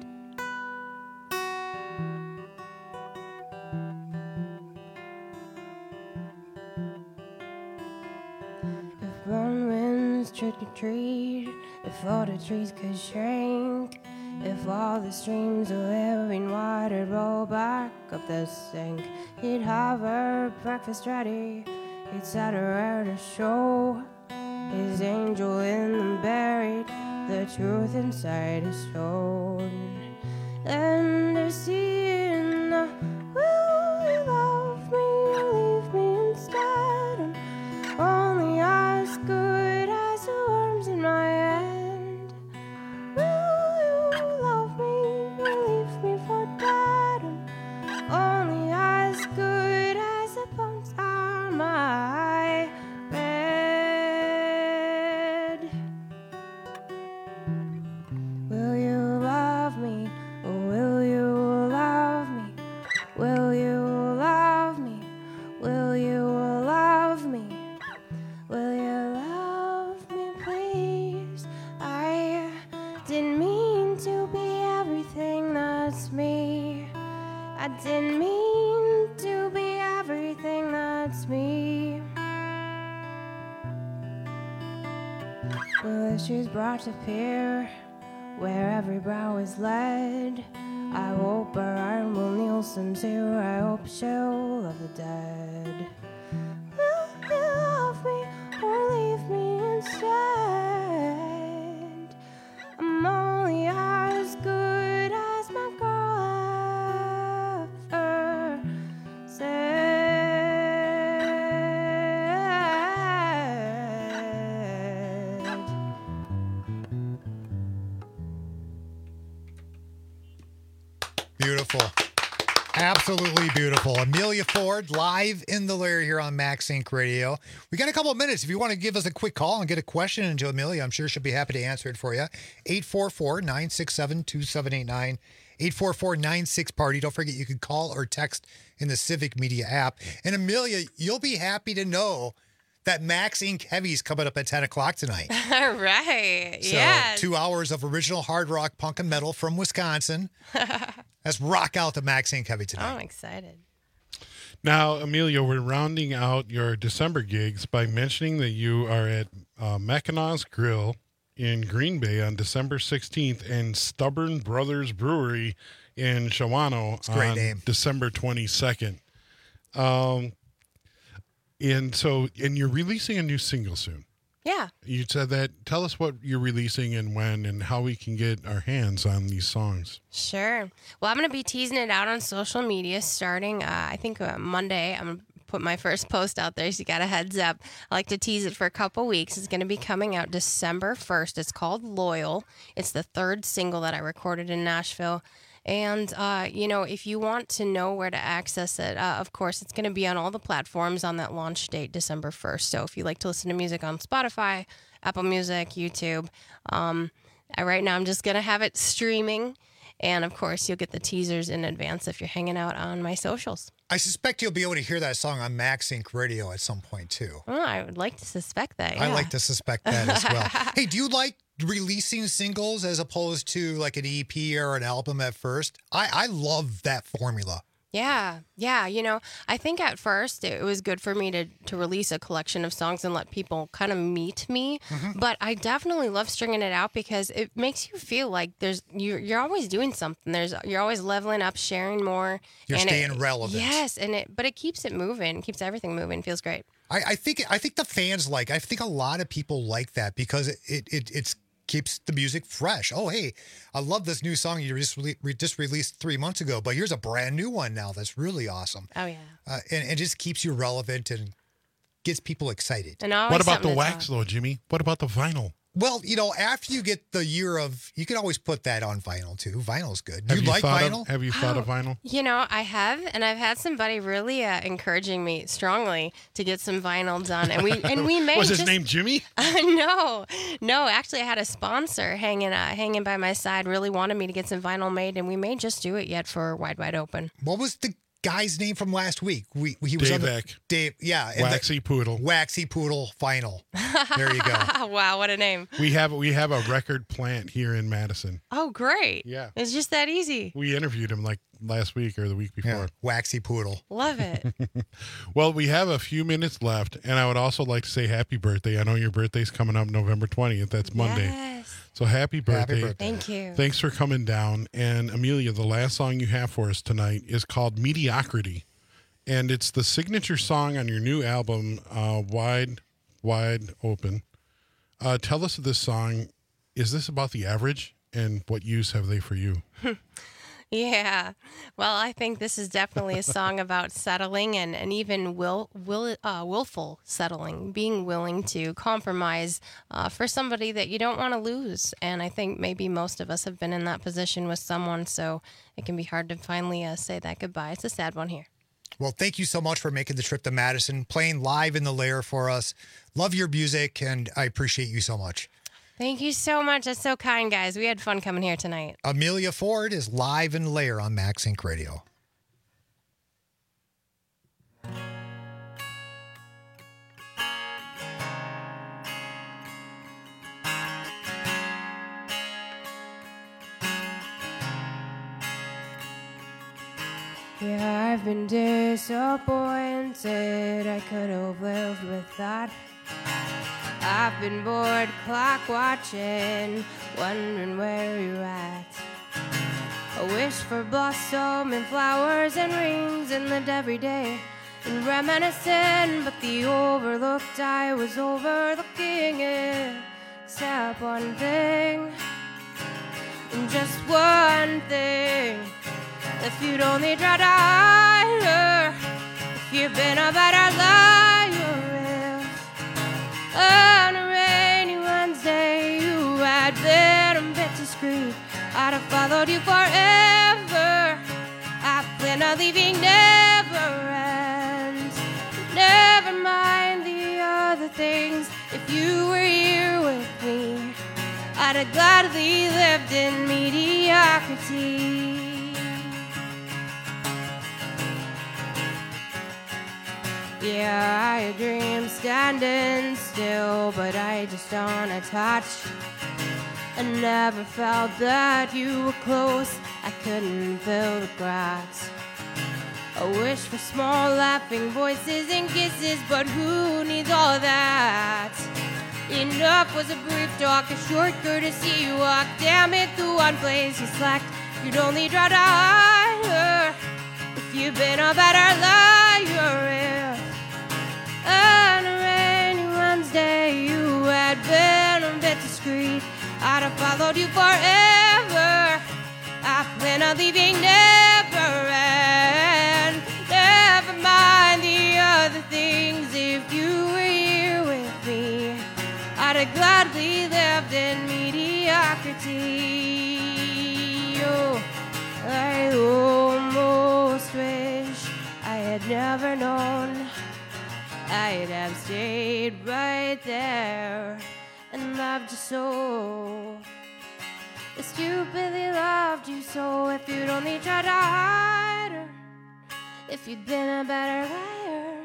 trick or treat. If all the trees could shrink, if all the streams of living water roll back up the sink, he'd have her breakfast ready. He'd set her out to show his angel in them buried, the truth inside his soul. And they're seeing the will you love me or leave me instead, and only as good as the worms in my hand. Will you love me or leave me for dead, and only as good as the bones on my bed. Will you love me or will you love me? Will you love me? Will you love me? Will you love me, please? I didn't mean to be everything that's me. I didn't mean to be everything that's me. Well, she's brought to peer where every brow is led. I hope her arm will kneel sincere. I hope she'll love the dead. Will you love me or leave me instead? I'm only as good as my girl ever said. Beautiful. Absolutely beautiful. Amelia Ford live in the lair here on Max Inc Radio. We got a couple of minutes. If you want to give us a quick call and get a question into Amelia, I'm sure she'll be happy to answer it for you. eight four four, nine six seven, two seven eight nine. eight four four, nine six party. Don't forget you can call or text in the Civic Media app. And Amelia, you'll be happy to know that Max Inc Heavy's coming up at ten o'clock tonight. All right. So yeah. two hours of original hard rock, punk, and metal from Wisconsin. Let's rock out the Max Inc Heavy tonight. I'm excited. Now, Amelia, we're rounding out your December gigs by mentioning that you are at uh, Mackinac Grill in Green Bay on December sixteenth and Stubborn Brothers Brewery in Shawano It's a great on name. December twenty-second. Um, and so, and you're releasing a new single soon. Yeah. You said that. Tell us what you're releasing and when and how we can get our hands on these songs. Sure. Well, I'm going to be teasing it out on social media starting, uh, I think, uh, Monday. I'm going to put my first post out there, so you got a heads up. I like to tease it for a couple weeks. It's going to be coming out December first. It's called Loyal. It's the third single that I recorded in Nashville. And, uh, you know, if you want to know where to access it, uh, of course, it's going to be on all the platforms on that launch date, December first. So if you like to listen to music on Spotify, Apple Music, YouTube, um, I, right now I'm just going to have it streaming. And, of course, you'll get the teasers in advance if you're hanging out on my socials. I suspect you'll be able to hear that song on Max Inc Radio at some point, too. Oh, I would like to suspect that, yeah. I like to suspect that as well. Hey, do you like releasing singles as opposed to like an E P or an album at first? I, I love that formula. Yeah, yeah. You know, I think at first it was good for me to, to release a collection of songs and let people kind of meet me. Mm-hmm. But I definitely love stringing it out because it makes you feel like there's you're, you're always doing something. There's you're always leveling up, sharing more. You're and staying it, relevant. Yes, and it but it keeps it moving, keeps everything moving. Feels great. I, I think I think the fans like. I think a lot of people like that because it it, it it's. keeps the music fresh. Oh, hey, I love this new song you just, re- just released three months ago, but here's a brand new one now that's really awesome. Oh, yeah. Uh, and it just keeps you relevant and gets people excited. And what about the wax, though, Jimmy? What about the vinyl? Well, you know, after you get the year of, you can always put that on vinyl, too. Vinyl's good. Have you, you like thought vinyl? Of, have you thought Oh, of vinyl? You know, I have, and I've had somebody really uh, encouraging me strongly to get some vinyl done, and we and we may Was his just, name Jimmy? Uh, no, no. Actually, I had a sponsor hanging uh, hanging by my side. Really wanted me to get some vinyl made, and we may just do it yet for Wide Wide Open. What was the guy's name from last week. We, he was Dave on the Eck. Dave, yeah, and Waxy the, Poodle. Waxy Poodle final. There you go. Wow, what a name. We have we have a record plant here in Madison. Oh, great. Yeah. It's just that easy. We interviewed him like last week or the week before. Yeah, Waxy Poodle. Love it. Well, we have a few minutes left, and I would also like to say happy birthday. I know your birthday's coming up November twentieth. That's Monday. Yes. So happy birthday. birthday. Thank you. Thanks for coming down. And Amelia, the last song you have for us tonight is called Mediocrity. And it's the signature song on your new album, uh, Wide, Wide Open. Uh, tell us this song. Is this about the average? And what use have they for you? Yeah. Well, I think this is definitely a song about settling and, and even will, will, uh, willful settling, being willing to compromise uh, for somebody that you don't want to lose. And I think maybe most of us have been in that position with someone, so it can be hard to finally uh, say that goodbye. It's a sad one here. Well, thank you so much for making the trip to Madison, playing live in the Lair for us. Love your music, and I appreciate you so much. Thank you so much. That's so kind, guys. We had fun coming here tonight. Amelia Ford is live in the Lair on Max Inc Radio. Yeah, I've been disappointed. I could have lived with that. I've been bored clock watching, wondering where you're at. I wish for blossom and flowers and rings and lived every day and reminiscing, but the overlooked I was overlooking it. Except one thing, and just one thing. If you'd only tried harder, if you'd been a better liar, if on a rainy Wednesday you had been a bit discreet, I'd have followed you forever. I plan on leaving never ends. Never mind the other things. If you were here with me, I'd have gladly lived in mediocrity. Yeah, I dream standing still, but I just don't attach. I never felt that you were close, I couldn't feel the cracks. I wish for small laughing voices and kisses, but who needs all that? Enough was a brief talk, a short courtesy walk. Damn it, the one place you slacked. You'd only try to hire if you'd been a better liar. If on a rainy Wednesday you had been a bit discreet, I'd have followed you forever. I plan on leaving never end. Never mind the other things. If you were here with me, I'd have gladly lived in mediocrity. Oh, I almost wish I had never known. I'd have stayed right there and loved you so. I stupidly loved you so. If you'd only tried harder, if you'd been a better liar.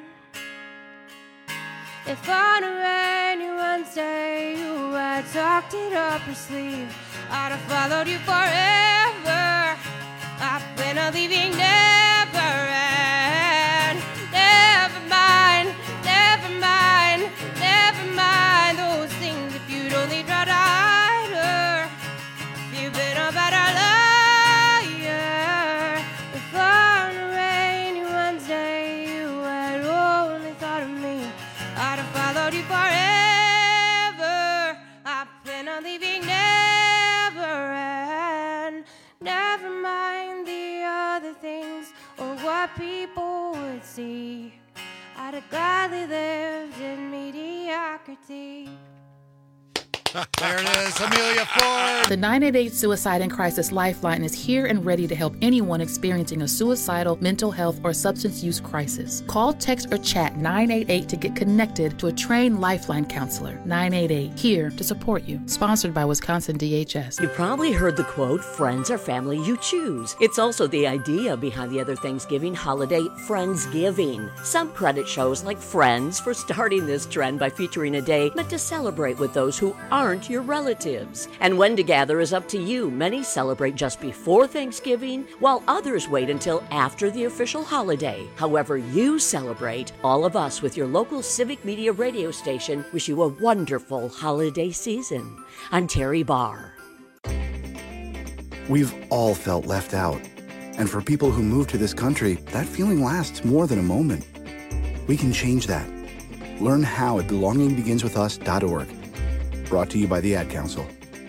If on a rainy Wednesday you had tucked it up your sleeve, I'd have followed you forever. I plan on leaving never end. Never mind, never mind, never mind those things. If you'd only tried harder, if you'd been a better liar. If on a rainy Wednesday you had only thought of me, I'd have followed you forever. I plan on leaving never end. Never mind the other things or what people would see. I'd have gladly lived in mediocrity. There it is, Amelia Ford. The nine eight eight Suicide and Crisis Lifeline is here and ready to help anyone experiencing a suicidal, mental health, or substance use crisis. Call, text, or chat nine eight eight to get connected to a trained Lifeline counselor. nine eight eight, here to support you. Sponsored by Wisconsin D H S. You probably heard the quote, friends are family you choose. It's also the idea behind the other Thanksgiving holiday, Friendsgiving. Some credit shows like Friends for starting this trend by featuring a day meant to celebrate with those who aren't your relatives. And when to gather is up to you. Many celebrate just before Thanksgiving, while others wait until after the official holiday. However you celebrate, all of us with your local Civic Media radio station wish you a wonderful holiday season. I'm Terry Barr. We've all felt left out. And for people who move to this country, that feeling lasts more than a moment. We can change that. Learn how at belonging begins with us dot org. Brought to you by the Ad Council.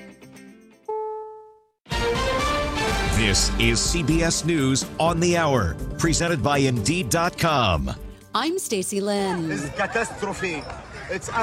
This is C B S News on the Hour, presented by Indeed dot com. I'm Stacey Lynn. It's catastrophe. It's